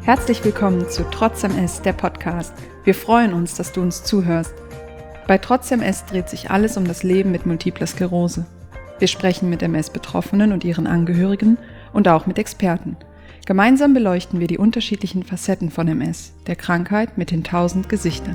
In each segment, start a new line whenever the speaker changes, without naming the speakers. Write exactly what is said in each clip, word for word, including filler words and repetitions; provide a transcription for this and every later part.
Herzlich willkommen zu Trotz M S, der Podcast. Wir freuen uns, dass du uns zuhörst. Bei Trotz M S dreht sich alles um das Leben mit Multipler Sklerose. Wir sprechen mit M S-Betroffenen und ihren Angehörigen und auch mit Experten. Gemeinsam beleuchten wir die unterschiedlichen Facetten von M S, der Krankheit mit den tausend Gesichtern.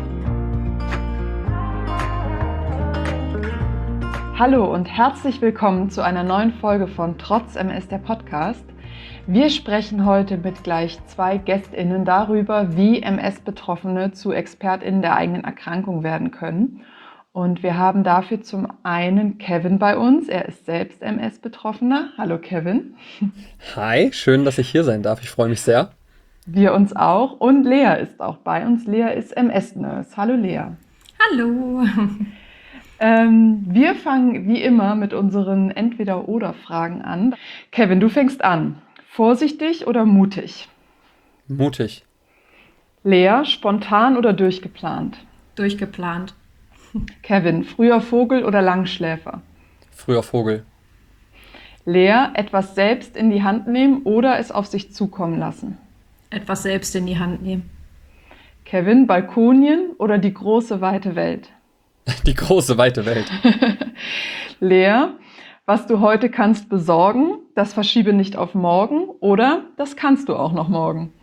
Hallo und herzlich willkommen zu einer neuen Folge von Trotz M S, der Podcast. Wir sprechen heute mit gleich zwei GästInnen darüber, wie M S-Betroffene zu ExpertInnen der eigenen Erkrankung werden können. Und wir haben dafür zum einen Kevin bei uns. Er ist selbst M S-Betroffener. Hallo Kevin.
Hi, schön, dass ich hier sein darf. Ich freue mich sehr.
Wir uns auch. Und Lea ist auch bei uns. Lea ist M S-Nurse. Hallo Lea.
Hallo.
Ähm, wir fangen wie immer mit unseren Entweder-oder-Fragen an. Kevin, du fängst an. Vorsichtig oder mutig?
Mutig.
Lea, spontan oder durchgeplant?
Durchgeplant.
Kevin, früher Vogel oder Langschläfer?
Früher Vogel.
Lea, etwas selbst in die Hand nehmen oder es auf sich zukommen lassen?
Etwas selbst in die Hand nehmen.
Kevin, Balkonien oder die große, weite Welt?
Die große, weite Welt.
Lea, was du heute kannst besorgen, das verschiebe nicht auf morgen oder das kannst du auch noch morgen?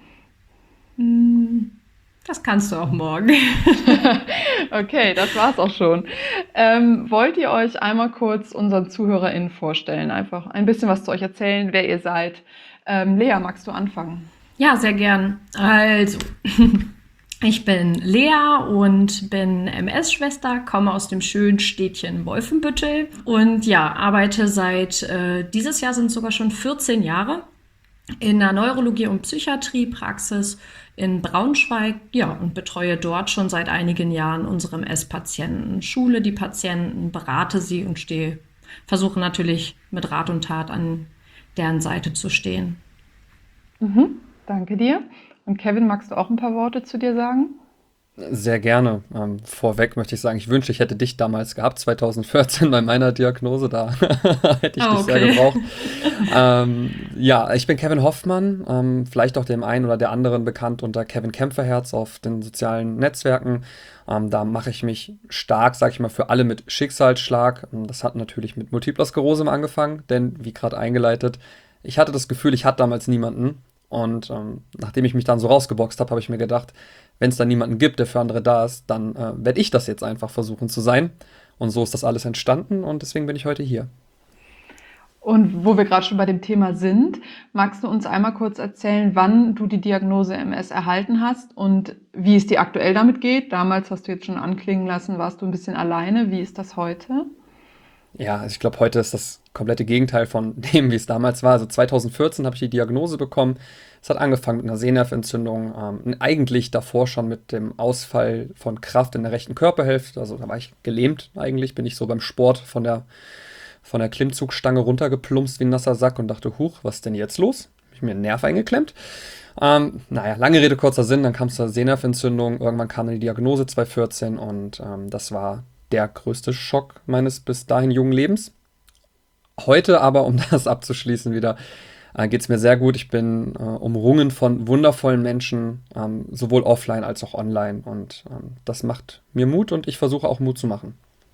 Das kannst du auch morgen.
Okay, das war's auch schon. Ähm, wollt ihr euch einmal kurz unseren ZuhörerInnen vorstellen? Einfach ein bisschen was zu euch erzählen, wer ihr seid. Ähm, Lea, magst du anfangen?
Ja, sehr gern. Also, ich bin Lea und bin M S-Schwester, komme aus dem schönen Städtchen Wolfenbüttel und ja, arbeite seit, äh, dieses Jahr sind es sogar schon vierzehn Jahre in der Neurologie- und Psychiatriepraxis in Braunschweig, ja, und betreue dort schon seit einigen Jahren unsere M S-Patienten, schule die Patienten, berate sie und stehe, versuche natürlich mit Rat und Tat an deren Seite zu stehen.
Mhm, danke dir. Und Kevin, magst du auch ein paar Worte zu dir sagen?
Sehr gerne. Ähm, vorweg möchte ich sagen, ich wünschte, ich hätte dich damals gehabt, zwanzig vierzehn bei meiner Diagnose, da hätte ich
Oh,
dich sehr
okay.
gebraucht. ähm, ja, ich bin Kevin Hoffmann, ähm, vielleicht auch dem einen oder der anderen bekannt unter Kevin Kämpferherz auf den sozialen Netzwerken. Ähm, da mache ich mich stark, sage ich mal, für alle mit Schicksalsschlag. Das hat natürlich mit Multipler Sklerose mal angefangen, denn wie gerade eingeleitet, ich hatte das Gefühl, ich hatte damals niemanden. Und ähm, nachdem ich mich dann so rausgeboxt habe, habe ich mir gedacht, wenn es dann niemanden gibt, der für andere da ist, dann äh, werde ich das jetzt einfach versuchen zu sein. Und so ist das alles entstanden und deswegen bin ich heute hier.
Und wo wir gerade schon bei dem Thema sind, magst du uns einmal kurz erzählen, wann du die Diagnose M S erhalten hast und wie es dir aktuell damit geht? Damals hast du jetzt schon anklingen lassen, warst du ein bisschen alleine. Wie ist das heute?
Ja, also ich glaube, heute ist das komplette Gegenteil von dem, wie es damals war. Also zwanzig vierzehn habe ich die Diagnose bekommen. Es hat angefangen mit einer Sehnervenentzündung, ähm, eigentlich davor schon mit dem Ausfall von Kraft in der rechten Körperhälfte. Also da war ich gelähmt eigentlich, bin ich so beim Sport von der, von der Klimmzugstange runtergeplumpst wie ein nasser Sack und dachte, huch, was ist denn jetzt los? Habe ich mir einen Nerv eingeklemmt. Ähm, naja, lange Rede, kurzer Sinn, dann kam es zur Sehnervenentzündung, irgendwann kam dann die Diagnose zwanzig vierzehn und ähm, das war der größte Schock meines bis dahin jungen Lebens. Heute aber, um das abzuschließen wieder, äh, geht es mir sehr gut. Ich bin äh, umrungen von wundervollen Menschen, ähm, sowohl offline als auch online. Und ähm, das macht mir Mut und ich versuche auch Mut zu machen.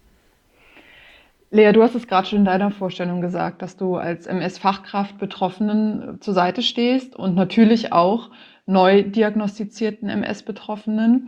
Lea, du hast es gerade schon in deiner Vorstellung gesagt, dass du als M S-Fachkraft Betroffenen zur Seite stehst und natürlich auch neu diagnostizierten M S-Betroffenen.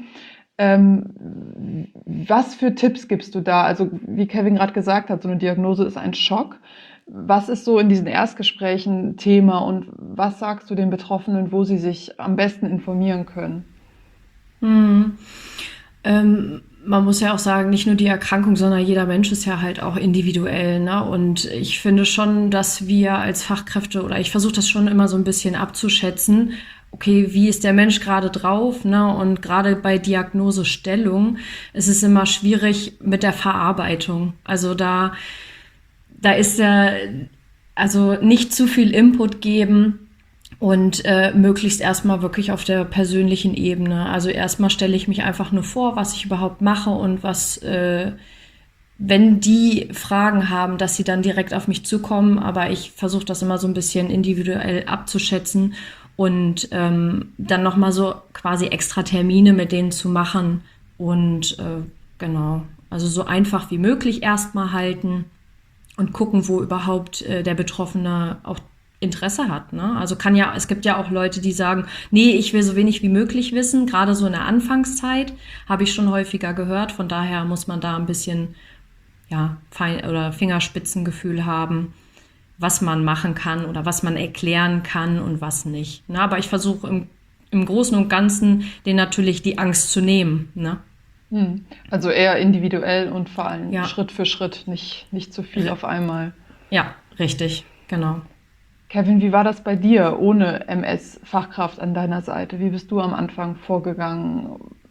Ähm, was für Tipps gibst du da? Also wie Kevin gerade gesagt hat, so eine Diagnose ist ein Schock. Was ist so in diesen Erstgesprächen Thema und was sagst du den Betroffenen, wo sie sich am besten informieren können?
Hm. Ähm, man muss ja auch sagen, nicht nur die Erkrankung, sondern jeder Mensch ist ja halt auch individuell, ne? Und ich finde schon, dass wir als Fachkräfte, oder ich versuche das schon immer so ein bisschen abzuschätzen, okay, wie ist der Mensch gerade drauf, ne? Und gerade bei Diagnosestellung ist es immer schwierig mit der Verarbeitung. Also da, da ist ja, also nicht zu viel Input geben und äh, möglichst erstmal wirklich auf der persönlichen Ebene. Also erstmal stelle ich mich einfach nur vor, was ich überhaupt mache und was, äh, wenn die Fragen haben, dass sie dann direkt auf mich zukommen. Aber ich versuche das immer so ein bisschen individuell abzuschätzen und ähm, dann nochmal so quasi extra Termine mit denen zu machen und äh, genau, also so einfach wie möglich erstmal halten und gucken, wo überhaupt äh, der Betroffene auch Interesse hat. Ne? Also kann ja, es gibt ja auch Leute, die sagen, nee, ich will so wenig wie möglich wissen. Gerade so in der Anfangszeit habe ich schon häufiger gehört. Von daher muss man da ein bisschen ja, Fein- oder Fingerspitzengefühl haben, was man machen kann oder was man erklären kann und was nicht. Na, aber ich versuche im, im Großen und Ganzen denen natürlich die Angst zu nehmen. Ne?
Hm. Also eher individuell und vor allem
Ja.
Schritt für Schritt, nicht, nicht zu viel
Ja.
auf einmal.
Ja, richtig, genau.
Kevin, wie war das bei dir ohne M S-Fachkraft an deiner Seite? Wie bist du am Anfang vorgegangen,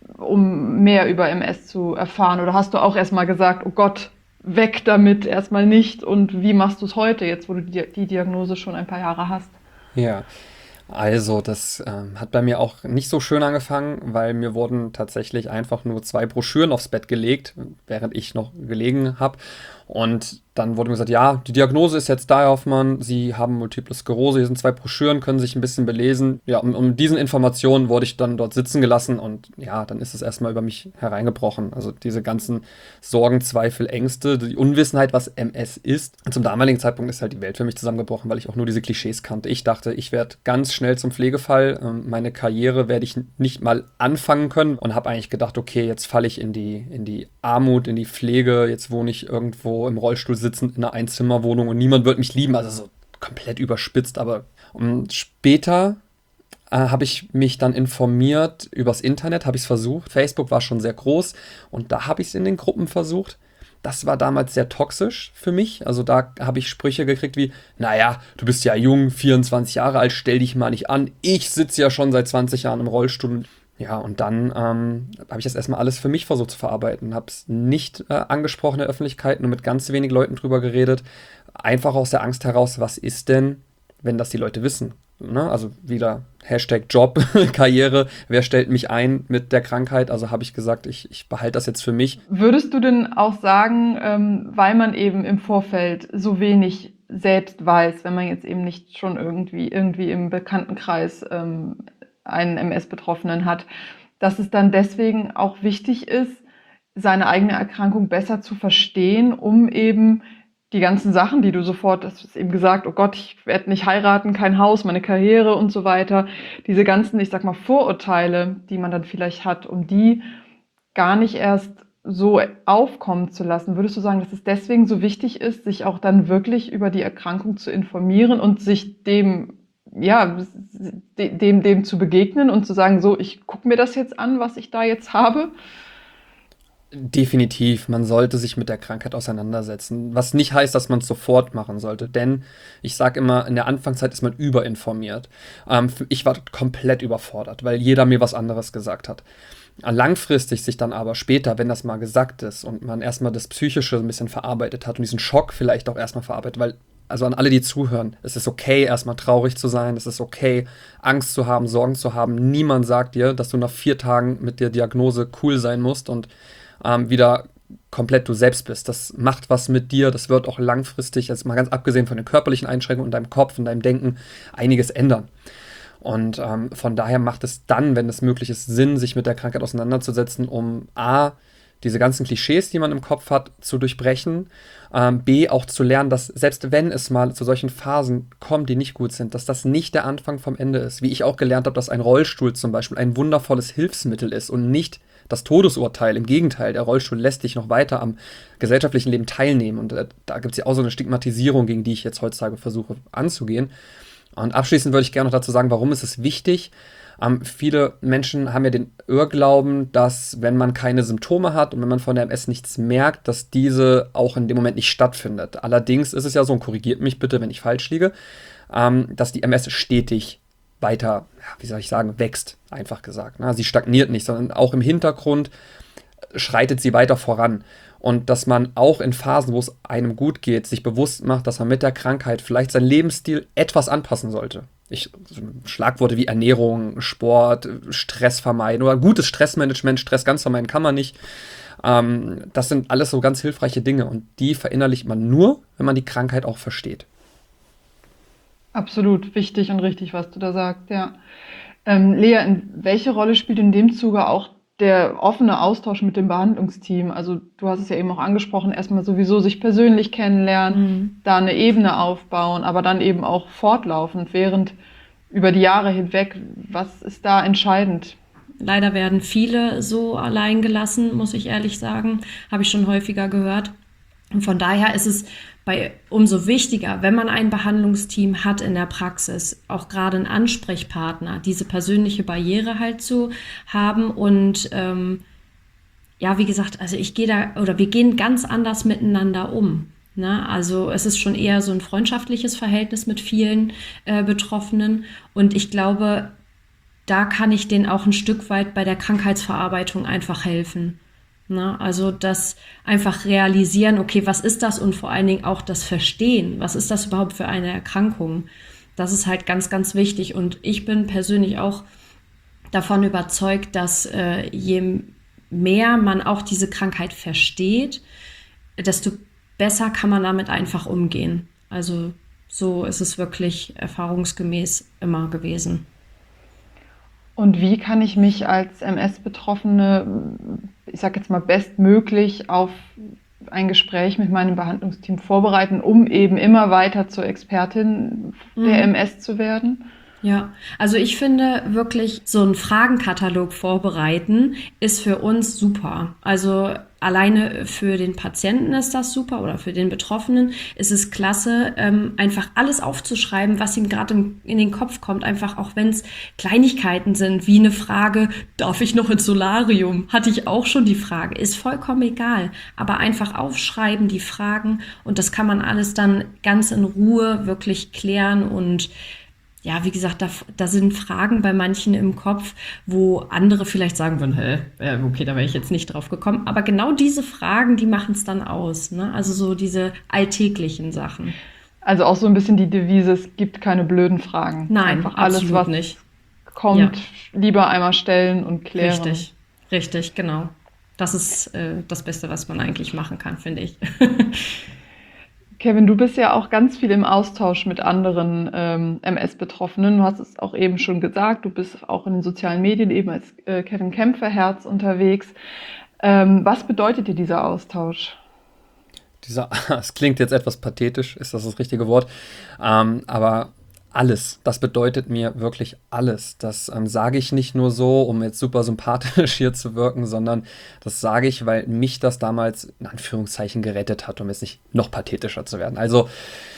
um mehr über M S zu erfahren? Oder hast du auch erstmal gesagt, oh Gott, weg damit, erstmal nicht? Und wie machst du es heute, jetzt wo du die, die Diagnose schon ein paar Jahre hast?
Ja, also das ähm, hat bei mir auch nicht so schön angefangen, weil mir wurden tatsächlich einfach nur zwei Broschüren aufs Bett gelegt, während ich noch gelegen habe. Und dann wurde mir gesagt, ja, die Diagnose ist jetzt da, Herr Hoffmann, Sie haben Multiple Sklerose, hier sind zwei Broschüren, können sich ein bisschen belesen. Ja, um, um diesen Informationen wurde ich dann dort sitzen gelassen und ja, dann ist es erstmal über mich hereingebrochen. Also diese ganzen Sorgen, Zweifel, Ängste, die Unwissenheit, was M S ist. Und zum damaligen Zeitpunkt ist halt die Welt für mich zusammengebrochen, weil ich auch nur diese Klischees kannte. Ich dachte, ich werde ganz schnell zum Pflegefall, ähm, meine Karriere werde ich nicht mal anfangen können und habe eigentlich gedacht, okay, jetzt falle ich in die, in die Armut, in die Pflege, jetzt wohne ich irgendwo im Rollstuhl sitzend in einer Einzimmerwohnung und niemand wird mich lieben. Also so komplett überspitzt, aber und später äh, habe ich mich dann informiert übers Internet, habe ich es versucht. Facebook war schon sehr groß und da habe ich es in den Gruppen versucht. Das war damals sehr toxisch für mich. Also da habe ich Sprüche gekriegt wie, naja, du bist ja jung, vierundzwanzig Jahre alt, stell dich mal nicht an. Ich sitze ja schon seit zwanzig Jahren im Rollstuhl. Ja, und dann ähm, habe ich das erstmal alles für mich versucht zu verarbeiten. Habe es nicht äh, angesprochen in der Öffentlichkeit, nur mit ganz wenig Leuten drüber geredet. Einfach aus der Angst heraus, was ist denn, wenn das die Leute wissen? Ne? Also wieder Hashtag Job, Karriere, wer stellt mich ein mit der Krankheit? Also habe ich gesagt, ich, ich behalte das jetzt für mich.
Würdest du denn auch sagen, ähm, weil man eben im Vorfeld so wenig selbst weiß, wenn man jetzt eben nicht schon irgendwie, irgendwie im Bekanntenkreis ähm, einen M S-Betroffenen hat, dass es dann deswegen auch wichtig ist, seine eigene Erkrankung besser zu verstehen, um eben die ganzen Sachen, die du sofort, das ist eben gesagt, oh Gott, ich werde nicht heiraten, kein Haus, meine Karriere und so weiter, diese ganzen, ich sag mal, Vorurteile, die man dann vielleicht hat, um die gar nicht erst so aufkommen zu lassen. Würdest du sagen, dass es deswegen so wichtig ist, sich auch dann wirklich über die Erkrankung zu informieren und sich dem, ja, dem, dem zu begegnen und zu sagen, so, ich gucke mir das jetzt an, was ich da jetzt habe?
Definitiv, man sollte sich mit der Krankheit auseinandersetzen, was nicht heißt, dass man es sofort machen sollte, denn ich sage immer, in der Anfangszeit ist man überinformiert. Ähm, ich war komplett überfordert, weil jeder mir was anderes gesagt hat. Langfristig sich dann aber später, wenn das mal gesagt ist und man erstmal das Psychische ein bisschen verarbeitet hat und diesen Schock vielleicht auch erstmal verarbeitet, weil, also an alle, die zuhören, es ist okay, erstmal traurig zu sein, es ist okay, Angst zu haben, Sorgen zu haben. Niemand sagt dir, dass du nach vier Tagen mit der Diagnose cool sein musst und ähm, wieder komplett du selbst bist. Das macht was mit dir, das wird auch langfristig, jetzt mal ganz abgesehen von den körperlichen Einschränkungen in deinem Kopf und deinem Denken, einiges ändern. Und ähm, von daher macht es dann, wenn es möglich ist, Sinn, sich mit der Krankheit auseinanderzusetzen, um A, diese ganzen Klischees, die man im Kopf hat, zu durchbrechen, ähm, B, auch zu lernen, dass selbst wenn es mal zu solchen Phasen kommt, die nicht gut sind, dass das nicht der Anfang vom Ende ist. Wie ich auch gelernt habe, dass ein Rollstuhl zum Beispiel ein wundervolles Hilfsmittel ist und nicht das Todesurteil. Im Gegenteil, der Rollstuhl lässt dich noch weiter am gesellschaftlichen Leben teilnehmen. Und äh, da gibt es ja auch so eine Stigmatisierung, gegen die ich jetzt heutzutage versuche anzugehen. Und abschließend würde ich gerne noch dazu sagen, warum ist es wichtig? Ähm, viele Menschen haben ja den Irrglauben, dass wenn man keine Symptome hat und wenn man von der M S nichts merkt, dass diese auch in dem Moment nicht stattfindet. Allerdings ist es ja so, und korrigiert mich bitte, wenn ich falsch liege, ähm, dass die M S stetig weiter, ja, wie soll ich sagen, wächst, einfach gesagt. Ne? Sie stagniert nicht, sondern auch im Hintergrund schreitet sie weiter voran. Und dass man auch in Phasen, wo es einem gut geht, sich bewusst macht, dass man mit der Krankheit vielleicht seinen Lebensstil etwas anpassen sollte. Ich, Schlagworte wie Ernährung, Sport, Stress vermeiden oder gutes Stressmanagement, Stress ganz vermeiden kann man nicht. Ähm, das sind alles so ganz hilfreiche Dinge und die verinnerlicht man nur, wenn man die Krankheit auch versteht.
Absolut wichtig und richtig, was du da sagst, ja. Ähm, Lea, in welche Rolle spielt in dem Zuge auch der offene Austausch mit dem Behandlungsteam? Also du hast es ja eben auch angesprochen, erstmal sowieso sich persönlich kennenlernen,
Mhm.
da eine Ebene aufbauen, aber dann eben auch fortlaufend, während über die Jahre hinweg. Was ist da entscheidend?
Leider werden viele so allein gelassen, muss ich ehrlich sagen. Habe ich schon häufiger gehört. Und von daher ist es bei umso wichtiger, wenn man ein Behandlungsteam hat in der Praxis, auch gerade einen Ansprechpartner, diese persönliche Barriere halt zu haben. Und ähm, ja, wie gesagt, also ich gehe da oder wir gehen ganz anders miteinander um. Ne? Also es ist schon eher so ein freundschaftliches Verhältnis mit vielen äh, Betroffenen. Und ich glaube, da kann ich denen auch ein Stück weit bei der Krankheitsverarbeitung einfach helfen. Ne? Also das einfach realisieren, okay, was ist das und vor allen Dingen auch das Verstehen, was ist das überhaupt für eine Erkrankung? Das ist halt ganz, ganz wichtig und ich bin persönlich auch davon überzeugt, dass äh, je mehr man auch diese Krankheit versteht, desto besser kann man damit einfach umgehen. Also so ist es wirklich erfahrungsgemäß immer gewesen.
Und wie kann ich mich als M S-Betroffene, ich sage jetzt mal, bestmöglich auf ein Gespräch mit meinem Behandlungsteam vorbereiten, um eben immer weiter zur Expertin der
Mhm.
M S zu werden?
Ja, also ich finde wirklich, so einen Fragenkatalog vorbereiten ist für uns super. Also alleine für den Patienten ist das super oder für den Betroffenen ist es klasse, ähm, einfach alles aufzuschreiben, was ihm gerade im- in den Kopf kommt. Einfach auch wenn es Kleinigkeiten sind, wie eine Frage, darf ich noch ins Solarium? Hatte ich auch schon die Frage. Ist vollkommen egal. Aber einfach aufschreiben, die Fragen und das kann man alles dann ganz in Ruhe wirklich klären und ja, wie gesagt, da, da sind Fragen bei manchen im Kopf, wo andere vielleicht sagen würden, hä, äh, okay, da wäre ich jetzt nicht drauf gekommen. Aber genau diese Fragen, die machen es dann aus. Ne? Also so diese alltäglichen Sachen.
Also auch so ein bisschen die Devise, es gibt keine blöden Fragen.
Nein,
Einfach alles,
absolut
was
nicht. Ja,
kommt, lieber einmal stellen und klären.
richtig. Richtig, genau. Das ist äh, das Beste, was man eigentlich machen kann, finde ich.
Kevin, du bist ja auch ganz viel im Austausch mit anderen ähm, M S-Betroffenen. Du hast es auch eben schon gesagt, du bist auch in den sozialen Medien eben als äh, Kevin Kämpferherz unterwegs. Ähm, was bedeutet dir dieser Austausch?
Dieser, es klingt jetzt etwas pathetisch, ist das das richtige Wort, ähm, aber alles, das bedeutet mir wirklich alles. Das ähm, sage ich nicht nur so, um jetzt super sympathisch hier zu wirken, sondern das sage ich, weil mich das damals in Anführungszeichen gerettet hat, um jetzt nicht noch pathetischer zu werden. Also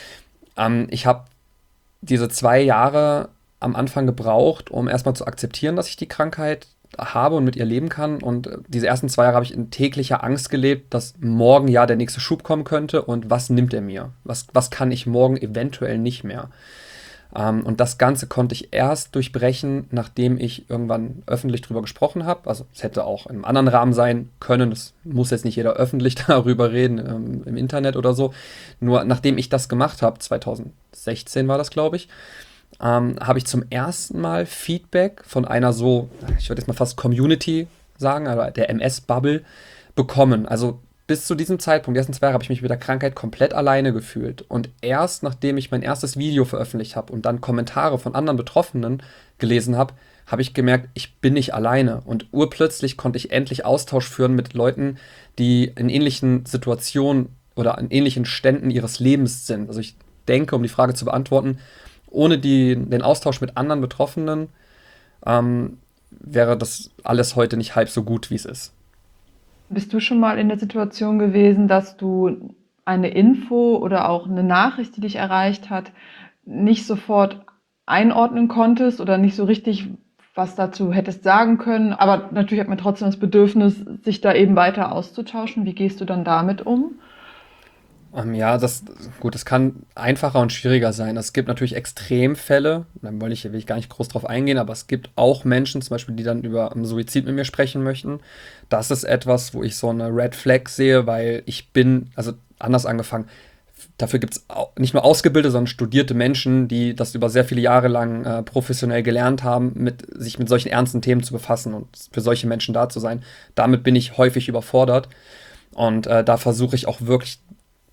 ähm, ich habe diese zwei Jahre am Anfang gebraucht, um erstmal zu akzeptieren, dass ich die Krankheit habe und mit ihr leben kann. Und äh, diese ersten zwei Jahre habe ich in täglicher Angst gelebt, dass morgen ja der nächste Schub kommen könnte und was nimmt er mir? Was, was kann ich morgen eventuell nicht mehr? Ähm, und das Ganze konnte ich erst durchbrechen, nachdem ich irgendwann öffentlich drüber gesprochen habe. Also es hätte auch in einem anderen Rahmen sein können. Es muss jetzt nicht jeder öffentlich darüber reden, ähm, im Internet oder so. Nur nachdem ich das gemacht habe, zwanzig sechzehn war das, glaube ich, ähm, habe ich zum ersten Mal Feedback von einer so, ich würde jetzt mal fast Community sagen, aber der M S-Bubble bekommen. Also bis zu diesem Zeitpunkt, die ersten zwei Jahre, habe ich mich mit der Krankheit komplett alleine gefühlt. Und erst nachdem ich mein erstes Video veröffentlicht habe und dann Kommentare von anderen Betroffenen gelesen habe, habe ich gemerkt, ich bin nicht alleine. Und urplötzlich konnte ich endlich Austausch führen mit Leuten, die in ähnlichen Situationen oder in ähnlichen Ständen ihres Lebens sind. Also ich denke, um die Frage zu beantworten, ohne die, den Austausch mit anderen Betroffenen ähm, wäre das alles heute nicht halb so gut, wie es ist.
Bist du schon mal in der Situation gewesen, dass du eine Info oder auch eine Nachricht, die dich erreicht hat, nicht sofort einordnen konntest oder nicht so richtig was dazu hättest sagen können? Aber natürlich hat man trotzdem das Bedürfnis, sich da eben weiter auszutauschen. Wie gehst du dann damit um?
Ähm, ja, das, gut, das kann einfacher und schwieriger sein. Es gibt natürlich Extremfälle, da will ich, will ich gar nicht groß drauf eingehen, aber es gibt auch Menschen, zum Beispiel, die dann über ähm, Suizid mit mir sprechen möchten. Das ist etwas, wo ich so eine Red Flag sehe, weil ich bin, also anders angefangen, dafür gibt es nicht nur ausgebildete, sondern studierte Menschen, die das über sehr viele Jahre lang äh, professionell gelernt haben, mit, sich mit solchen ernsten Themen zu befassen und für solche Menschen da zu sein. Damit bin ich häufig überfordert und äh, da versuche ich auch wirklich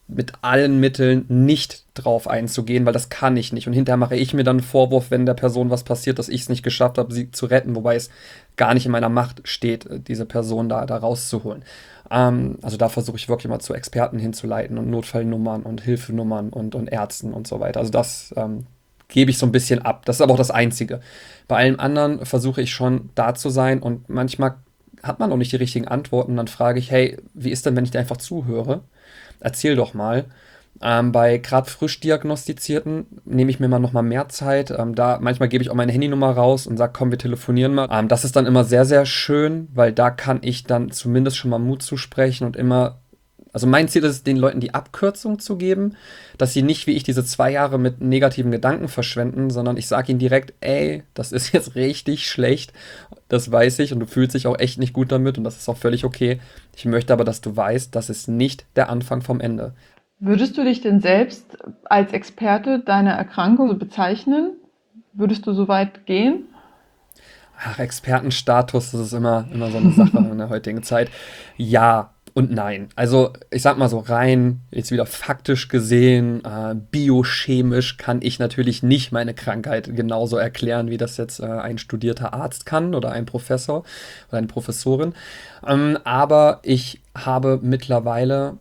mit allen Mitteln nicht drauf einzugehen, weil das kann ich nicht. Und hinterher mache ich mir dann einen Vorwurf, wenn der Person was passiert, dass ich es nicht geschafft habe, sie zu retten, wobei es gar nicht in meiner Macht steht, diese Person da, da rauszuholen. Ähm, also da versuche ich wirklich mal zu Experten hinzuleiten und Notfallnummern und Hilfenummern und, und Ärzten und so weiter. Also das ähm, gebe ich so ein bisschen ab. Das ist aber auch das Einzige. Bei allem anderen versuche ich schon da zu sein und manchmal hat man auch nicht die richtigen Antworten. Dann frage ich, hey, wie ist denn, wenn ich dir einfach zuhöre? Erzähl doch mal. Ähm, bei gerade frisch Diagnostizierten nehme ich mir mal noch mal mehr Zeit. Ähm, da manchmal gebe ich auch meine Handynummer raus und sage, komm, wir telefonieren mal. Ähm, das ist dann immer sehr, sehr schön, weil da kann ich dann zumindest schon mal Mut zusprechen und immer, also mein Ziel ist es, den Leuten die Abkürzung zu geben, dass sie nicht wie ich diese zwei Jahre mit negativen Gedanken verschwenden, sondern ich sage ihnen direkt, ey, das ist jetzt richtig schlecht, das weiß ich und du fühlst dich auch echt nicht gut damit und das ist auch völlig okay. Ich möchte aber, dass du weißt, das ist nicht der Anfang vom Ende.
Würdest du dich denn selbst als Experte deiner Erkrankung so bezeichnen? Würdest du so weit gehen?
Ach, Expertenstatus, das ist immer, immer so eine Sache in der heutigen Zeit. Ja und nein. Also ich sag mal so rein, jetzt wieder faktisch gesehen, äh, biochemisch kann ich natürlich nicht meine Krankheit genauso erklären, wie das jetzt äh, ein studierter Arzt kann oder ein Professor oder eine Professorin. Ähm, aber ich habe mittlerweile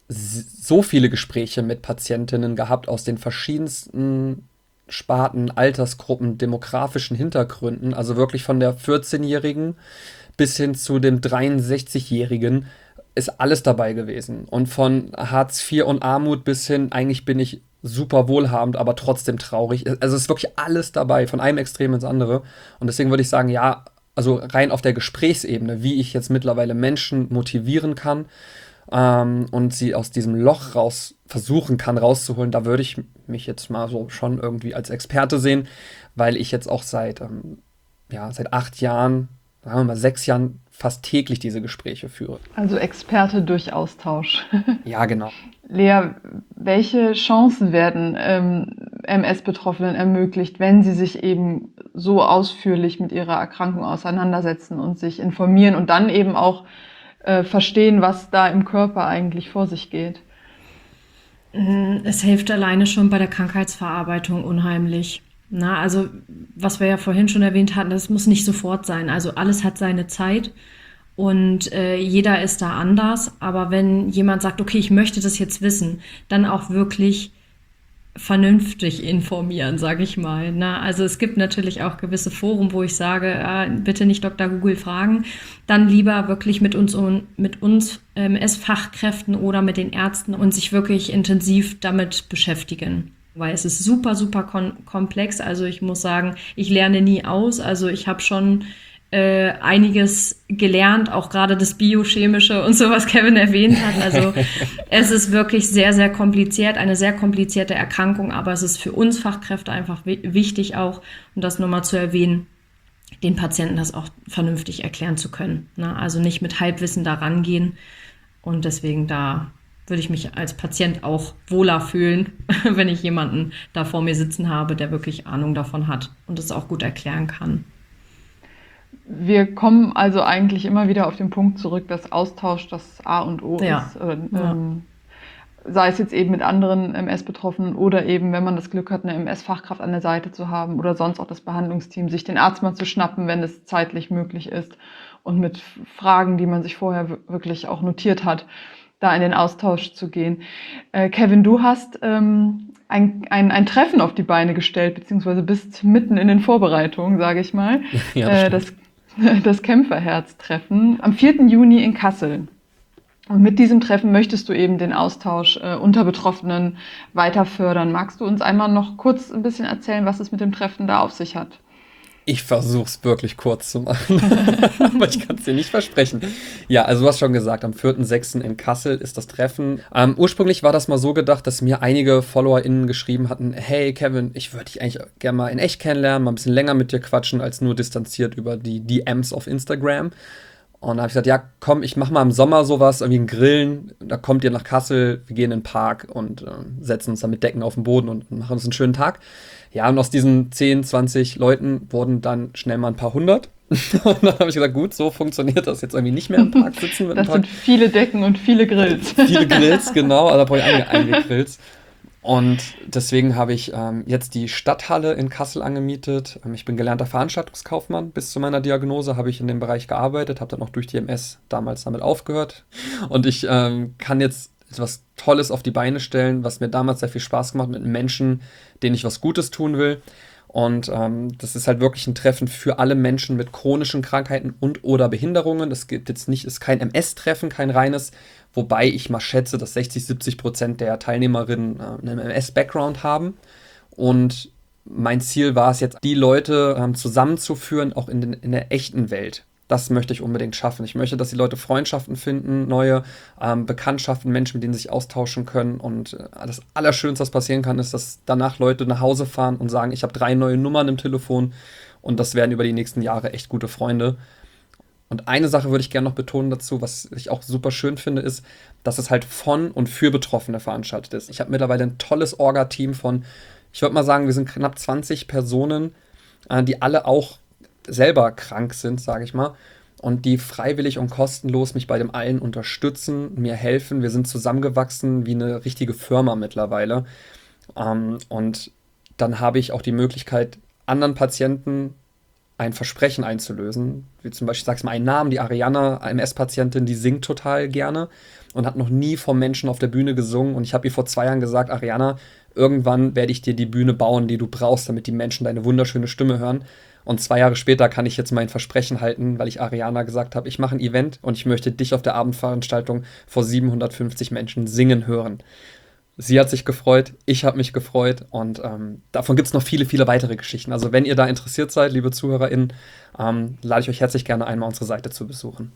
so viele Gespräche mit Patientinnen gehabt aus den verschiedensten Sparten, Altersgruppen, demografischen Hintergründen, also wirklich von der vierzehnjährigen bis hin zu dem dreiundsechzigjährigen ist alles dabei gewesen. Und von Hartz vier und Armut bis hin, eigentlich bin ich super wohlhabend, aber trotzdem traurig. Also es ist wirklich alles dabei, von einem Extrem ins andere. Und deswegen würde ich sagen, ja, also rein auf der Gesprächsebene, wie ich jetzt mittlerweile Menschen motivieren kann, ähm, und sie aus diesem Loch raus versuchen kann, rauszuholen, da würde ich mich jetzt mal so schon irgendwie als Experte sehen, weil ich jetzt auch seit, ähm, ja, seit acht Jahren, sagen wir mal sechs Jahren, fast täglich diese Gespräche führe.
Also Experte durch Austausch.
Ja, genau.
Lea, welche Chancen werden ähm, M S-Betroffenen ermöglicht, wenn sie sich eben so ausführlich mit ihrer Erkrankung auseinandersetzen und sich informieren und dann eben auch äh, verstehen, was da im Körper eigentlich vor sich geht?
Es hilft alleine schon bei der Krankheitsverarbeitung unheimlich. Na, also, was wir ja vorhin schon erwähnt hatten, das muss nicht sofort sein. Also alles hat seine Zeit und äh, jeder ist da anders. Aber wenn jemand sagt, okay, ich möchte das jetzt wissen, dann auch wirklich vernünftig informieren, sage ich mal. Na, also es gibt natürlich auch gewisse Foren, wo ich sage, äh, bitte nicht Doktor Google fragen, dann lieber wirklich mit uns mit uns M S-Fachkräften oder mit den Ärzten und sich wirklich intensiv damit beschäftigen. Weil es ist super, super kon- komplex. Also ich muss sagen, ich lerne nie aus. Also ich habe schon äh, einiges gelernt, auch gerade das Biochemische und so, was Kevin erwähnt hat. Also es ist wirklich sehr, sehr kompliziert, eine sehr komplizierte Erkrankung, aber es ist für uns Fachkräfte einfach w- wichtig auch, um das nochmal zu erwähnen, den Patienten das auch vernünftig erklären zu können. Ne? Also nicht mit Halbwissen da rangehen und deswegen da würde ich mich als Patient auch wohler fühlen, wenn ich jemanden da vor mir sitzen habe, der wirklich Ahnung davon hat und es auch gut erklären kann.
Wir kommen also eigentlich immer wieder auf den Punkt zurück, dass Austausch das A und O
Ja.
ist. Äh,
Ja.
ähm, sei es jetzt eben mit anderen M S-Betroffenen oder eben, wenn man das Glück hat, eine M S-Fachkraft an der Seite zu haben oder sonst auch das Behandlungsteam, sich den Arzt mal zu schnappen, wenn es zeitlich möglich ist und mit Fragen, die man sich vorher w- wirklich auch notiert hat, da in den Austausch zu gehen. Äh, Kevin, du hast ähm, ein, ein, ein Treffen auf die Beine gestellt, beziehungsweise bist mitten in den Vorbereitungen, sage ich mal.
Ja, das
äh, das, das Kämpferherz-Treffen am vierten Juni in Kassel. Und mit diesem Treffen möchtest du eben den Austausch äh, unter Betroffenen weiter fördern. Magst du uns einmal noch kurz ein bisschen erzählen, was es mit dem Treffen da auf sich hat?
Ich versuche es wirklich kurz zu machen, aber ich kann es dir nicht versprechen. Ja, also du hast schon gesagt, am vierten sechsten in Kassel ist das Treffen. Ähm, ursprünglich war das mal so gedacht, dass mir einige FollowerInnen geschrieben hatten, hey Kevin, ich würde dich eigentlich gerne mal in echt kennenlernen, mal ein bisschen länger mit dir quatschen, als nur distanziert über die D Ms auf Instagram. Und da habe ich gesagt, ja, komm, ich mache mal im Sommer sowas, irgendwie ein Grillen, da kommt ihr nach Kassel, wir gehen in den Park und äh, setzen uns dann mit Decken auf den Boden und machen uns einen schönen Tag. Ja, und aus diesen zehn, zwanzig Leuten wurden dann schnell mal ein paar hundert. Und dann habe ich gesagt, gut, so funktioniert das jetzt irgendwie nicht mehr im Park sitzen. Mit
Das
ein paar
sind viele Decken und viele Grills.
viele Grills, genau, also da brauche ich einige, einige Grills. Und deswegen habe ich ähm, jetzt die Stadthalle in Kassel angemietet. Ähm, ich bin gelernter Veranstaltungskaufmann. Bis zu meiner Diagnose habe ich in dem Bereich gearbeitet, habe dann auch durch die M S damals damit aufgehört. Und ich ähm, kann jetzt etwas Tolles auf die Beine stellen, was mir damals sehr viel Spaß gemacht hat, mit Menschen, denen ich was Gutes tun will. Und ähm, das ist halt wirklich ein Treffen für alle Menschen mit chronischen Krankheiten und oder Behinderungen. Das gibt jetzt nicht, ist kein M S-Treffen, kein reines, wobei ich mal schätze, dass sechzig, siebzig Prozent der Teilnehmerinnen äh, einen M S-Background haben. Und mein Ziel war es jetzt, die Leute ähm, zusammenzuführen, auch in, den, in der echten Welt. Das möchte ich unbedingt schaffen. Ich möchte, dass die Leute Freundschaften finden, neue ähm, Bekanntschaften, Menschen, mit denen sie sich austauschen können. Und äh, das Allerschönste, was passieren kann, ist, dass danach Leute nach Hause fahren und sagen, ich habe drei neue Nummern im Telefon und das werden über die nächsten Jahre echt gute Freunde. Und eine Sache würde ich gerne noch betonen dazu, was ich auch super schön finde, ist, dass es halt von und für Betroffene veranstaltet ist. Ich habe mittlerweile ein tolles Orga-Team von, ich würde mal sagen, wir sind knapp zwanzig Personen, äh, die alle auch selber krank sind, sage ich mal, und die freiwillig und kostenlos mich bei dem allen unterstützen, mir helfen. Wir sind zusammengewachsen wie eine richtige Firma mittlerweile. Ähm, und dann habe ich auch die Möglichkeit, anderen Patienten ein Versprechen einzulösen. Wie zum Beispiel, ich sag's mal einen Namen, die Ariana, A M S-Patientin, die singt total gerne und hat noch nie vom Menschen auf der Bühne gesungen. Und ich habe ihr vor zwei Jahren gesagt, Ariana, irgendwann werde ich dir die Bühne bauen, die du brauchst, damit die Menschen deine wunderschöne Stimme hören. Und zwei Jahre später kann ich jetzt mein Versprechen halten, weil ich Ariana gesagt habe, ich mache ein Event und ich möchte dich auf der Abendveranstaltung vor siebenhundertfünfzig Menschen singen hören. Sie hat sich gefreut, ich habe mich gefreut und ähm, davon gibt es noch viele, viele weitere Geschichten. Also wenn ihr da interessiert seid, liebe ZuhörerInnen, ähm, lade ich euch herzlich gerne ein, mal unsere Seite zu besuchen.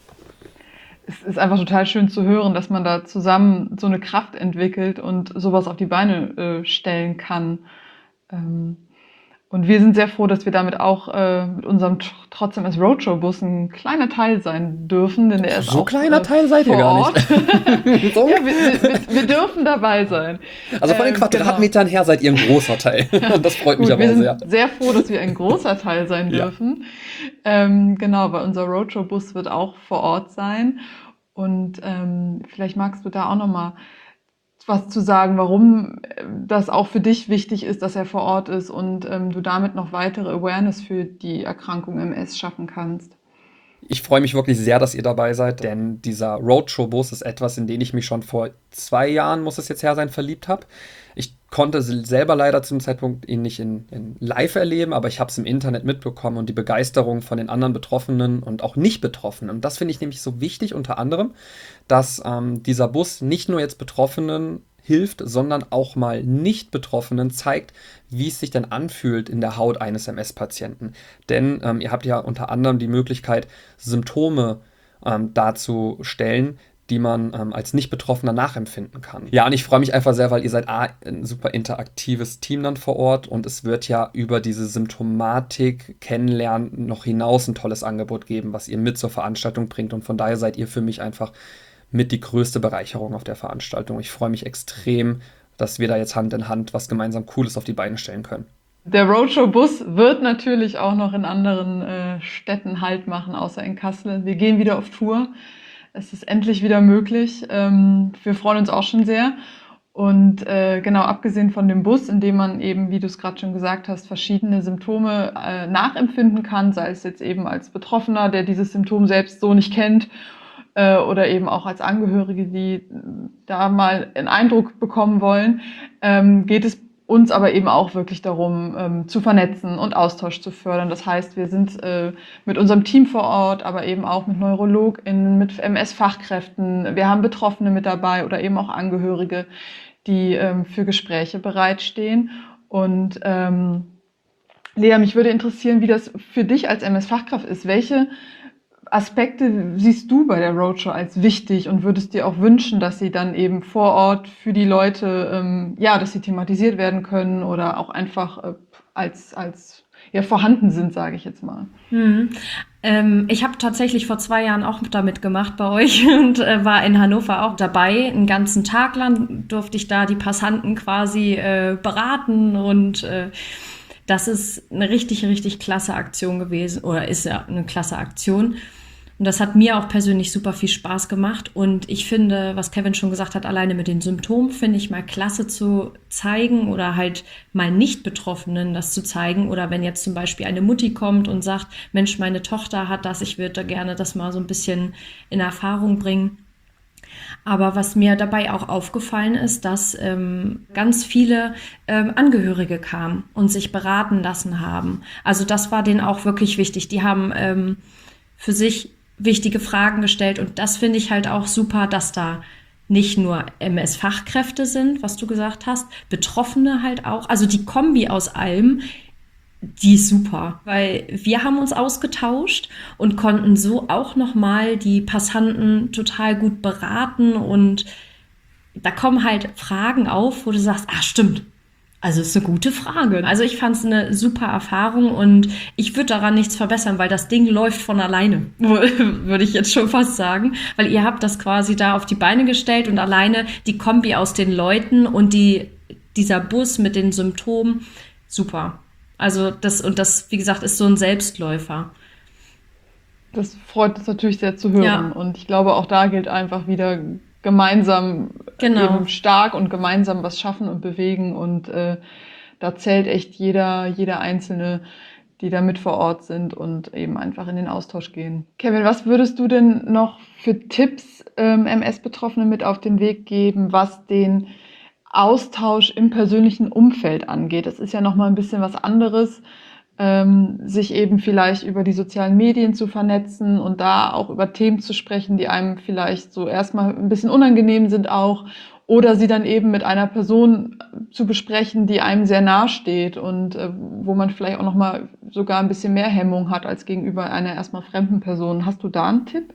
Es ist einfach total schön zu hören, dass man da zusammen so eine Kraft entwickelt und sowas auf die Beine äh, stellen kann. Ähm, Und wir sind sehr froh, dass wir damit auch äh, mit unserem tr- trotzdem als Roadshow-Bus ein kleiner Teil sein dürfen, denn der ist
So
auch
kleiner
äh,
Teil seid ihr
vor
gar
Ort.
nicht. So?
Ja, wir, wir, wir dürfen dabei sein.
Also von den
Ähm,
Quadratmetern her seid ihr ein großer Teil. Das freut mich
Gut,
aber
wir
auch
sind
sehr.
sehr froh, dass wir ein großer Teil sein
Ja.
dürfen. Ähm, genau, weil unser Roadshow-Bus wird auch vor Ort sein. Und ähm, vielleicht magst du da auch noch mal was zu sagen, warum äh, das auch für dich wichtig ist, dass er vor Ort ist und ähm, du damit noch weitere Awareness für die Erkrankung M S schaffen kannst.
Ich freue mich wirklich sehr, dass ihr dabei seid, denn dieser Roadshow-Bus ist etwas, in den ich mich schon vor zwei Jahren, muss es jetzt her sein, verliebt habe. Ich konnte selber leider zum Zeitpunkt ihn nicht in, in live erleben, aber ich habe es im Internet mitbekommen und die Begeisterung von den anderen Betroffenen und auch Nicht-Betroffenen. Und das finde ich nämlich so wichtig, unter anderem, dass ähm, dieser Bus nicht nur jetzt Betroffenen hilft, sondern auch mal Nicht-Betroffenen zeigt, wie es sich denn anfühlt in der Haut eines M S-Patienten. Denn ähm, ihr habt ja unter anderem die Möglichkeit, Symptome ähm, darzustellen, die man ähm, als Nicht-Betroffener nachempfinden kann. Ja, und ich freue mich einfach sehr, weil ihr seid A, ein super interaktives Team dann vor Ort und es wird ja über diese Symptomatik kennenlernen noch hinaus ein tolles Angebot geben, was ihr mit zur Veranstaltung bringt und von daher seid ihr für mich einfach mit die größte Bereicherung auf der Veranstaltung. Ich freue mich extrem, dass wir da jetzt Hand in Hand was gemeinsam Cooles auf die Beine stellen können.
Der Roadshow-Bus wird natürlich auch noch in anderen äh, Städten Halt machen, außer in Kassel. Wir gehen wieder auf Tour. Es ist endlich wieder möglich. Ähm, wir freuen uns auch schon sehr. Und äh, genau, abgesehen von dem Bus, in dem man eben, wie du es gerade schon gesagt hast, verschiedene Symptome äh, nachempfinden kann, sei es jetzt eben als Betroffener, der dieses Symptom selbst so nicht kennt, äh, oder eben auch als Angehörige, die da mal einen Eindruck bekommen wollen, ähm, geht es uns aber eben auch wirklich darum, ähm, zu vernetzen und Austausch zu fördern. Das heißt, wir sind äh, mit unserem Team vor Ort, aber eben auch mit NeurologInnen, mit M S-Fachkräften. Wir haben Betroffene mit dabei oder eben auch Angehörige, die ähm, für Gespräche bereitstehen. Und ähm, Lea, mich würde interessieren, wie das für dich als M S-Fachkraft ist. Welche Aspekte siehst du bei der Roadshow als wichtig und würdest dir auch wünschen, dass sie dann eben vor Ort für die Leute, ähm, ja, dass sie thematisiert werden können oder auch einfach äh, als, als ja, vorhanden sind, sage ich jetzt mal.
Mhm. Ähm, ich habe tatsächlich vor zwei Jahren auch damit gemacht bei euch und äh, war in Hannover auch dabei. Einen ganzen Tag lang durfte ich da die Passanten quasi äh, beraten und äh, das ist eine richtig, richtig klasse Aktion gewesen oder ist ja eine klasse Aktion. Und das hat mir auch persönlich super viel Spaß gemacht. Und ich finde, was Kevin schon gesagt hat, alleine mit den Symptomen, finde ich mal klasse zu zeigen oder halt mal Nicht-Betroffenen das zu zeigen. Oder wenn jetzt zum Beispiel eine Mutti kommt und sagt, Mensch, meine Tochter hat das, ich würde da gerne das mal so ein bisschen in Erfahrung bringen. Aber was mir dabei auch aufgefallen ist, dass ähm, ganz viele ähm, Angehörige kamen und sich beraten lassen haben. Also das war denen auch wirklich wichtig. Die haben ähm, für sich wichtige Fragen gestellt und das finde ich halt auch super, dass da nicht nur M S-Fachkräfte sind, was du gesagt hast, Betroffene halt auch. Also die Kombi aus allem, die ist super, weil wir haben uns ausgetauscht und konnten so auch nochmal die Passanten total gut beraten und da kommen halt Fragen auf, wo du sagst, ah stimmt, also ist eine gute Frage. Also ich fand es eine super Erfahrung und ich würde daran nichts verbessern, weil das Ding läuft von alleine, würde ich jetzt schon fast sagen, weil ihr habt das quasi da auf die Beine gestellt und alleine die Kombi aus den Leuten und die, dieser Bus mit den Symptomen, super. Also das, und das, wie gesagt, ist so ein Selbstläufer.
Das freut uns natürlich sehr zu hören.
Ja,
Und ich glaube, auch da gilt einfach wieder gemeinsam
genau.
eben stark und gemeinsam was schaffen und bewegen. Und äh, da zählt echt jeder, jeder Einzelne, die da mit vor Ort sind und eben einfach in den Austausch gehen. Kevin, was würdest du denn noch für Tipps ähm, M S-Betroffenen mit auf den Weg geben, was den Austausch im persönlichen Umfeld angeht? Das ist ja noch mal ein bisschen was anderes, ähm, sich eben vielleicht über die sozialen Medien zu vernetzen und da auch über Themen zu sprechen, die einem vielleicht so erstmal ein bisschen unangenehm sind auch, oder sie dann eben mit einer Person zu besprechen, die einem sehr nahe steht und äh, wo man vielleicht auch noch mal sogar ein bisschen mehr Hemmung hat als gegenüber einer erstmal fremden Person. Hast du da einen Tipp?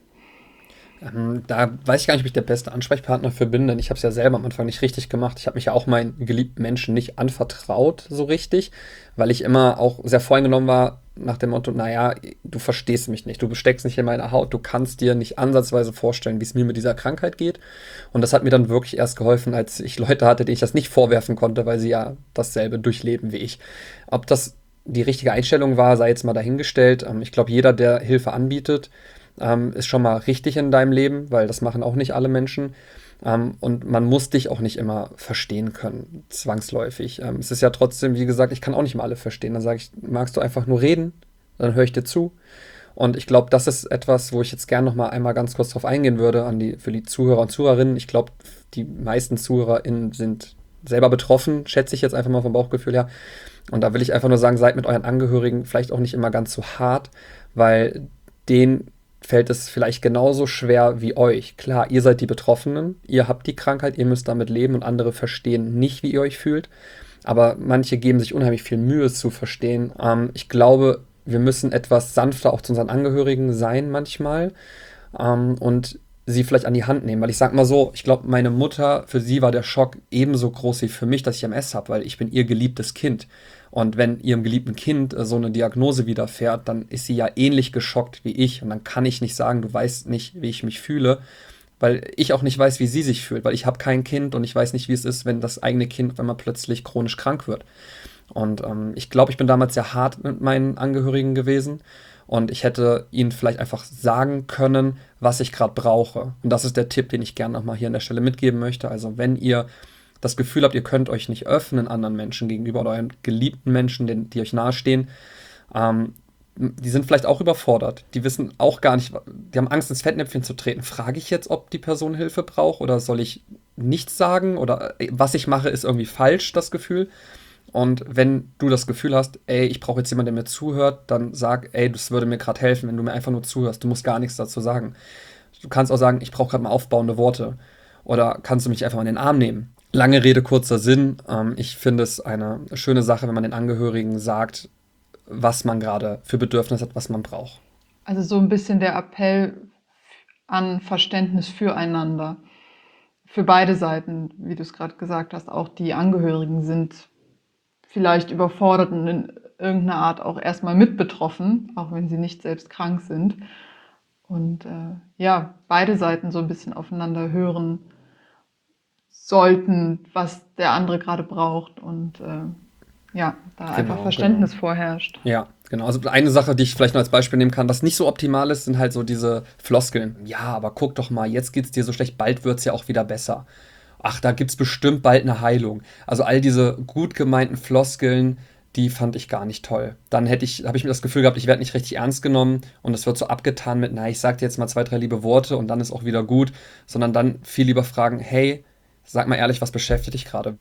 Ähm, da weiß ich gar nicht, ob ich der beste Ansprechpartner für bin, denn ich habe es ja selber am Anfang nicht richtig gemacht. Ich habe mich ja auch meinen geliebten Menschen nicht anvertraut so richtig, weil ich immer auch sehr voreingenommen war nach dem Motto, naja, du verstehst mich nicht, du steckst nicht in meiner Haut, du kannst dir nicht ansatzweise vorstellen, wie es mir mit dieser Krankheit geht. Und das hat mir dann wirklich erst geholfen, als ich Leute hatte, denen ich das nicht vorwerfen konnte, weil sie ja dasselbe durchleben wie ich. Ob das die richtige Einstellung war, sei jetzt mal dahingestellt. Ähm, Ich glaube, jeder, der Hilfe anbietet, ähm, ist schon mal richtig in deinem Leben, weil das machen auch nicht alle Menschen. Ähm, und man muss dich auch nicht immer verstehen können, zwangsläufig. Ähm, es ist ja trotzdem, wie gesagt, ich kann auch nicht mal alle verstehen. Dann sage ich, magst du einfach nur reden? Dann höre ich dir zu. Und ich glaube, das ist etwas, wo ich jetzt gerne noch mal einmal ganz kurz drauf eingehen würde, an die, für die Zuhörer und Zuhörerinnen. Ich glaube, die meisten ZuhörerInnen sind selber betroffen, schätze ich jetzt einfach mal vom Bauchgefühl her. Und da will ich einfach nur sagen, seid mit euren Angehörigen vielleicht auch nicht immer ganz so hart, weil denen fällt es vielleicht genauso schwer wie euch. Klar, ihr seid die Betroffenen, ihr habt die Krankheit, ihr müsst damit leben und andere verstehen nicht, wie ihr euch fühlt. Aber manche geben sich unheimlich viel Mühe es zu verstehen. Ähm, ich glaube, wir müssen etwas sanfter auch zu unseren Angehörigen sein manchmal ähm, und sie vielleicht an die Hand nehmen. Weil ich sag mal so, ich glaube, meine Mutter, für sie war der Schock ebenso groß wie für mich, dass ich M S habe, weil ich bin ihr geliebtes Kind. Und wenn ihrem geliebten Kind äh, so eine Diagnose widerfährt, dann ist sie ja ähnlich geschockt wie ich. Und dann kann ich nicht sagen, du weißt nicht, wie ich mich fühle, weil ich auch nicht weiß, wie sie sich fühlt, weil ich habe kein Kind und ich weiß nicht, wie es ist, wenn das eigene Kind, wenn man plötzlich chronisch krank wird. Und ähm, ich glaube, ich bin damals sehr hart mit meinen Angehörigen gewesen und ich hätte ihnen vielleicht einfach sagen können, was ich gerade brauche. Und das ist der Tipp, den ich gerne nochmal hier an der Stelle mitgeben möchte. Also wenn ihr das Gefühl habt, ihr könnt euch nicht öffnen anderen Menschen gegenüber oder euren geliebten Menschen, den, die euch nahestehen, ähm, die sind vielleicht auch überfordert. Die wissen auch gar nicht, die haben Angst, ins Fettnäpfchen zu treten. Frage ich jetzt, ob die Person Hilfe braucht oder soll ich nichts sagen oder äh, was ich mache, ist irgendwie falsch, das Gefühl. Und wenn du das Gefühl hast, ey, ich brauche jetzt jemanden, der mir zuhört, dann sag, ey, das würde mir gerade helfen, wenn du mir einfach nur zuhörst. Du musst gar nichts dazu sagen. Du kannst auch sagen, ich brauche gerade mal aufbauende Worte. Oder kannst du mich einfach mal in den Arm nehmen? Lange Rede, kurzer Sinn. Ähm, ich finde es eine schöne Sache, wenn man den Angehörigen sagt, was man gerade für Bedürfnisse hat, was man braucht.
Also so ein bisschen der Appell an Verständnis füreinander. Für beide Seiten, wie du es gerade gesagt hast, auch die Angehörigen sind vielleicht überfordert und in irgendeiner Art auch erstmal mit betroffen, auch wenn sie nicht selbst krank sind. Und äh, ja, beide Seiten so ein bisschen aufeinander hören sollten, was der andere gerade braucht und äh, ja, da
Genau,
einfach Verständnis
genau.
vorherrscht.
Ja, genau. Also eine Sache, die ich vielleicht noch als Beispiel nehmen kann, was nicht so optimal ist, sind halt so diese Floskeln. Ja, aber guck doch mal, jetzt geht's dir so schlecht, bald wird's ja auch wieder besser. Ach, da gibt's bestimmt bald eine Heilung. Also all diese gut gemeinten Floskeln, die fand ich gar nicht toll. Dann hätte ich, habe ich mir das Gefühl gehabt, ich werde nicht richtig ernst genommen und es wird so abgetan mit, na, ich sag dir jetzt mal zwei, drei liebe Worte und dann ist auch wieder gut, sondern dann viel lieber fragen, hey, sag mal ehrlich, was beschäftigt dich gerade?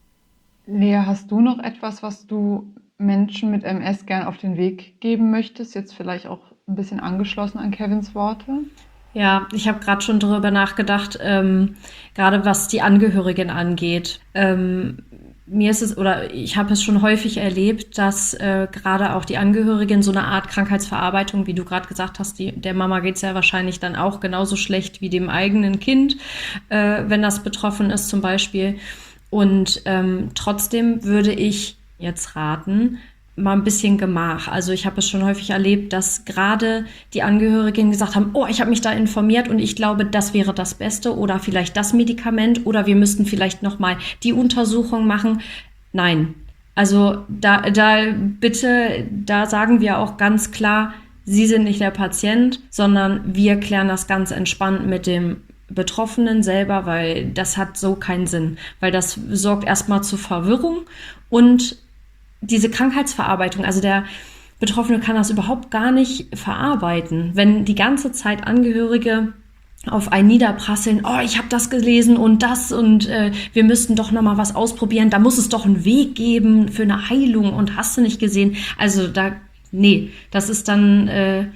Lea, hast du noch etwas, was du Menschen mit M S gern auf den Weg geben möchtest? Jetzt vielleicht auch ein bisschen angeschlossen an Kevins Worte?
Ja, ich habe gerade schon darüber nachgedacht, ähm, gerade was die Angehörigen angeht. Ähm, mir ist es, oder ich habe es schon häufig erlebt, dass äh, gerade auch die Angehörigen so eine Art Krankheitsverarbeitung, wie du gerade gesagt hast, die, der Mama geht's ja wahrscheinlich dann auch genauso schlecht wie dem eigenen Kind, äh, wenn das betroffen ist zum Beispiel. Und ähm, trotzdem würde ich jetzt raten, mal ein bisschen Gemach. Also ich habe es schon häufig erlebt, dass gerade die Angehörigen gesagt haben, oh, ich habe mich da informiert und ich glaube, das wäre das Beste oder vielleicht das Medikament oder wir müssten vielleicht noch mal die Untersuchung machen. Nein, also da, da bitte, da sagen wir auch ganz klar, Sie sind nicht der Patient, sondern wir klären das ganz entspannt mit dem Betroffenen selber, weil das hat so keinen Sinn, weil das sorgt erstmal zu Verwirrung und diese Krankheitsverarbeitung, also der Betroffene kann das überhaupt gar nicht verarbeiten, wenn die ganze Zeit Angehörige auf einen niederprasseln, oh, ich habe das gelesen und das und äh, wir müssten doch noch mal was ausprobieren, da muss es doch einen Weg geben für eine Heilung und hast du nicht gesehen, also da, nee, das ist dann äh,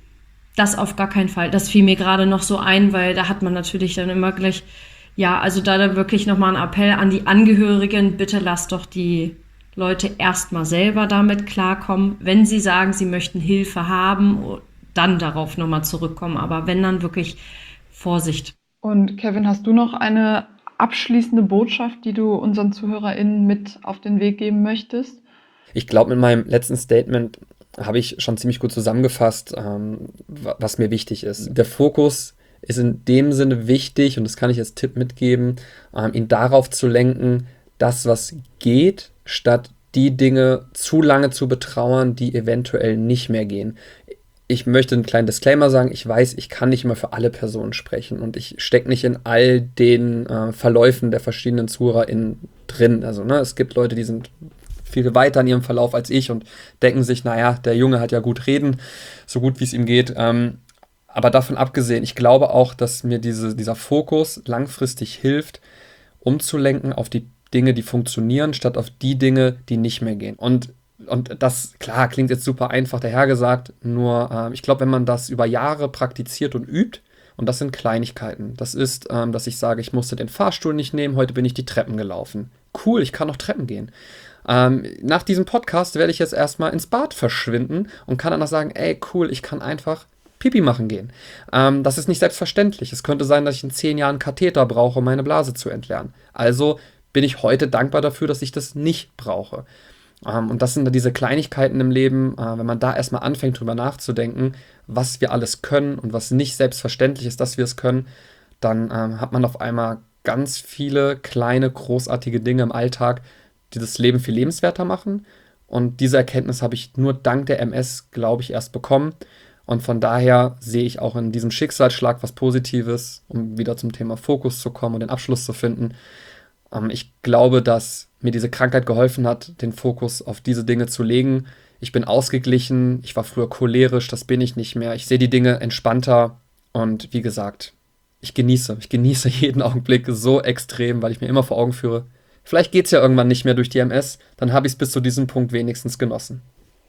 das auf gar keinen Fall. Das fiel mir gerade noch so ein, weil da hat man natürlich dann immer gleich, ja, also da dann wirklich nochmal ein Appell an die Angehörigen, bitte lasst doch die Leute erstmal selber damit klarkommen. Wenn sie sagen, sie möchten Hilfe haben, dann darauf nochmal zurückkommen. Aber wenn, dann wirklich Vorsicht.
Und Kevin, hast du noch eine abschließende Botschaft, die du unseren ZuhörerInnen mit auf den Weg geben möchtest?
Ich glaube, mit meinem letzten Statement habe ich schon ziemlich gut zusammengefasst, ähm, was mir wichtig ist. Der Fokus ist in dem Sinne wichtig, und das kann ich als Tipp mitgeben, ähm, ihn darauf zu lenken, das, was geht, statt die Dinge zu lange zu betrauern, die eventuell nicht mehr gehen. Ich möchte einen kleinen Disclaimer sagen, ich weiß, ich kann nicht immer für alle Personen sprechen und ich stecke nicht in all den äh, Verläufen der verschiedenen ZuhörerInnen drin. Also ne, es gibt Leute, die sind viel weiter in ihrem Verlauf als ich und denken sich, naja, der Junge hat ja gut reden, so gut wie es ihm geht. Ähm, aber davon abgesehen, ich glaube auch, dass mir diese, dieser Fokus langfristig hilft, umzulenken auf die Dinge, die funktionieren, statt auf die Dinge, die nicht mehr gehen. Und, und das, klar, klingt jetzt super einfach dahergesagt, nur äh, ich glaube, wenn man das über Jahre praktiziert und übt, und das sind Kleinigkeiten, das ist, ähm, dass ich sage, ich musste den Fahrstuhl nicht nehmen, heute bin ich die Treppen gelaufen. Cool, ich kann noch Treppen gehen. Ähm, nach diesem Podcast werde ich jetzt erstmal ins Bad verschwinden und kann danach sagen, ey, cool, ich kann einfach Pipi machen gehen. Ähm, das ist nicht selbstverständlich. Es könnte sein, dass ich in zehn Jahren Katheter brauche, um meine Blase zu entleeren. Also bin ich heute dankbar dafür, dass ich das nicht brauche. Ähm, und das sind dann diese Kleinigkeiten im Leben, äh, wenn man da erstmal anfängt, drüber nachzudenken, was wir alles können und was nicht selbstverständlich ist, dass wir es können, dann ähm, hat man auf einmal ganz viele kleine, großartige Dinge im Alltag, die das Leben viel lebenswerter machen. Und diese Erkenntnis habe ich nur dank der M S, glaube ich, erst bekommen. Und von daher sehe ich auch in diesem Schicksalsschlag was Positives, um wieder zum Thema Fokus zu kommen und den Abschluss zu finden. Ähm, ich glaube, dass mir diese Krankheit geholfen hat, den Fokus auf diese Dinge zu legen. Ich bin ausgeglichen, ich war früher cholerisch, das bin ich nicht mehr. Ich sehe die Dinge entspannter und wie gesagt, ich genieße, ich genieße jeden Augenblick so extrem, weil ich mir immer vor Augen führe, vielleicht geht es ja irgendwann nicht mehr durch die M S, dann habe ich es bis zu diesem Punkt wenigstens genossen.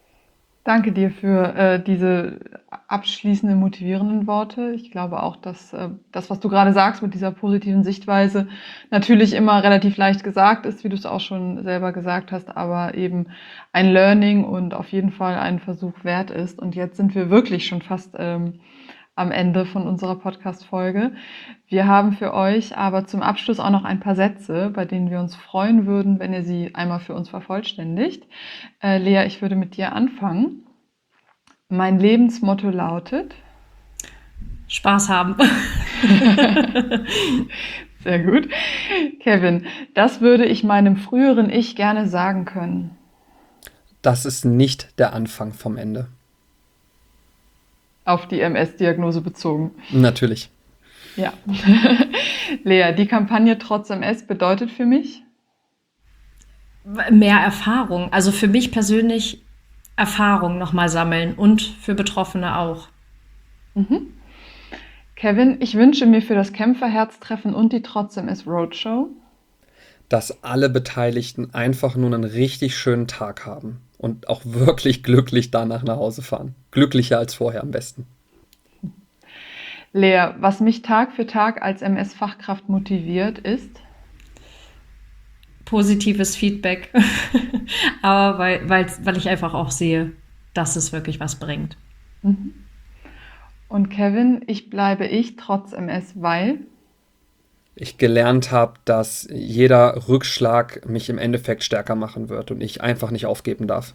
Danke dir für äh, diese abschließenden, motivierenden Worte. Ich glaube auch, dass äh, das, was du gerade sagst mit dieser positiven Sichtweise, natürlich immer relativ leicht gesagt ist, wie du es auch schon selber gesagt hast, aber eben ein Learning und auf jeden Fall einen Versuch wert ist. Und jetzt sind wir wirklich schon fast ähm, am Ende von unserer Podcast-Folge. Wir haben für euch aber zum Abschluss auch noch ein paar Sätze, bei denen wir uns freuen würden, wenn ihr sie einmal für uns vervollständigt. Äh, Lea, ich würde mit dir anfangen. Mein Lebensmotto lautet:
Spaß haben.
Sehr gut. Kevin, das würde ich meinem früheren Ich gerne sagen können.
Das ist nicht der Anfang vom Ende.
Auf die M S-Diagnose bezogen.
Natürlich.
Ja. Lea, die Kampagne Trotz M S bedeutet für mich?
Mehr Erfahrung. Also für mich persönlich Erfahrung nochmal sammeln und für Betroffene auch.
Mhm. Kevin, ich wünsche mir für das Kämpferherztreffen und die Trotz M S Roadshow,
dass alle Beteiligten einfach nur einen richtig schönen Tag haben und auch wirklich glücklich danach nach Hause fahren. Glücklicher als vorher am besten.
Lea, was mich Tag für Tag als M S-Fachkraft motiviert, ist?
Positives Feedback. Aber weil, weil, weil ich einfach auch sehe, dass es wirklich was bringt.
Mhm. Und Kevin, ich bleibe ich trotz M S, weil?
Ich gelernt habe, dass jeder Rückschlag mich im Endeffekt stärker machen wird und ich einfach nicht aufgeben darf.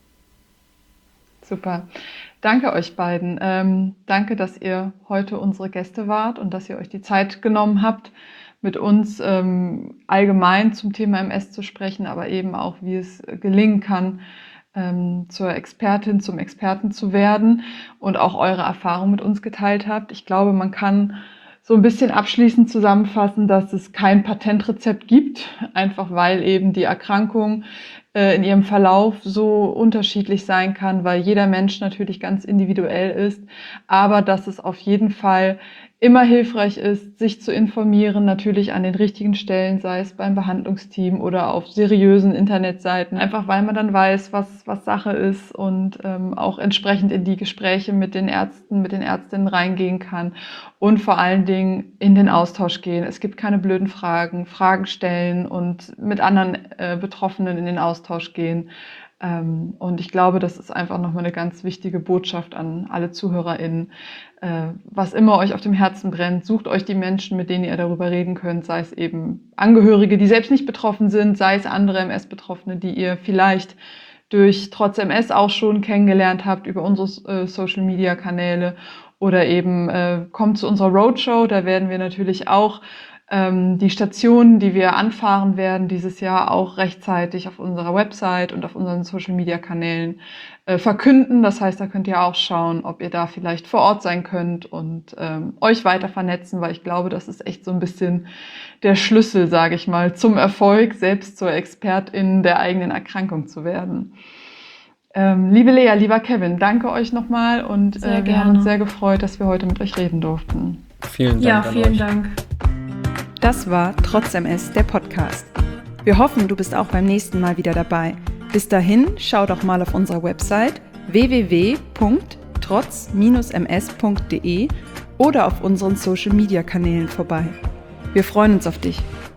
Super. Danke euch beiden. Ähm, danke, dass ihr heute unsere Gäste wart und dass ihr euch die Zeit genommen habt, mit uns ähm, allgemein zum Thema M S zu sprechen, aber eben auch, wie es gelingen kann, ähm, zur Expertin, zum Experten zu werden und auch eure Erfahrung mit uns geteilt habt. Ich glaube, man kann so ein bisschen abschließend zusammenfassen, dass es kein Patentrezept gibt, einfach weil eben die Erkrankung äh, in ihrem Verlauf so unterschiedlich sein kann, weil jeder Mensch natürlich ganz individuell ist, aber dass es auf jeden Fall immer hilfreich ist, sich zu informieren, natürlich an den richtigen Stellen, sei es beim Behandlungsteam oder auf seriösen Internetseiten, einfach weil man dann weiß, was, was Sache ist und ähm, auch entsprechend in die Gespräche mit den Ärzten, mit den Ärztinnen reingehen kann und vor allen Dingen in den Austausch gehen. Es gibt keine blöden Fragen, Fragen stellen und mit anderen äh, Betroffenen in den Austausch gehen. Ähm, und ich glaube, das ist einfach nochmal eine ganz wichtige Botschaft an alle ZuhörerInnen. Äh, was immer euch auf dem Herzen brennt, sucht euch die Menschen, mit denen ihr darüber reden könnt, sei es eben Angehörige, die selbst nicht betroffen sind, sei es andere M S-Betroffene, die ihr vielleicht durch Trotz M S auch schon kennengelernt habt über unsere äh, Social-Media-Kanäle oder eben äh, kommt zu unserer Roadshow, da werden wir natürlich auch ähm, die Stationen, die wir anfahren werden, dieses Jahr auch rechtzeitig auf unserer Website und auf unseren Social-Media-Kanälen äh, verkünden. Das heißt, da könnt ihr auch schauen, ob ihr da vielleicht vor Ort sein könnt und ähm, euch weiter vernetzen, weil ich glaube, das ist echt so ein bisschen der Schlüssel, sage ich mal, zum Erfolg, selbst zur Expertin der eigenen Erkrankung zu werden. Ähm, liebe Lea, lieber Kevin, danke euch nochmal und
Sehr
äh, wir
gerne.
haben uns sehr gefreut, dass wir heute mit euch reden durften.
Vielen Dank
Ja,
an
vielen
euch.
Dank.
Das war Trotz M S, der Podcast. Wir hoffen, du bist auch beim nächsten Mal wieder dabei. Bis dahin, schau doch mal auf unserer Website w w w punkt trotz Bindestrich m s punkt d e oder auf unseren Social-Media-Kanälen vorbei. Wir freuen uns auf dich.